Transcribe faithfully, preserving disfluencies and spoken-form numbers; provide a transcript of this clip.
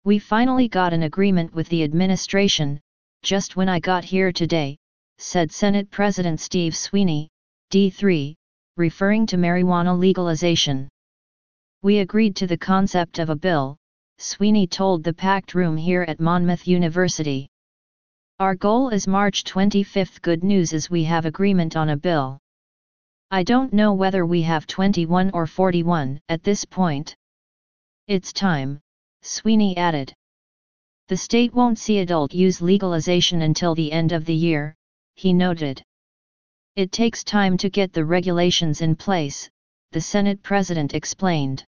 We finally got an agreement with the administration, just when I got here today, said Senate President Steve Sweeney, D three, referring to marijuana legalization. We agreed to the concept of a bill, Sweeney told the packed room here at Monmouth University. Our goal is March twenty-fifth. Good news is we have agreement on a bill. I don't know whether we have twenty-one or forty-one at this point. It's time, Sweeney added. The state won't see adult use legalization until the end of the year, he noted. It takes time to get the regulations in place, the Senate president explained.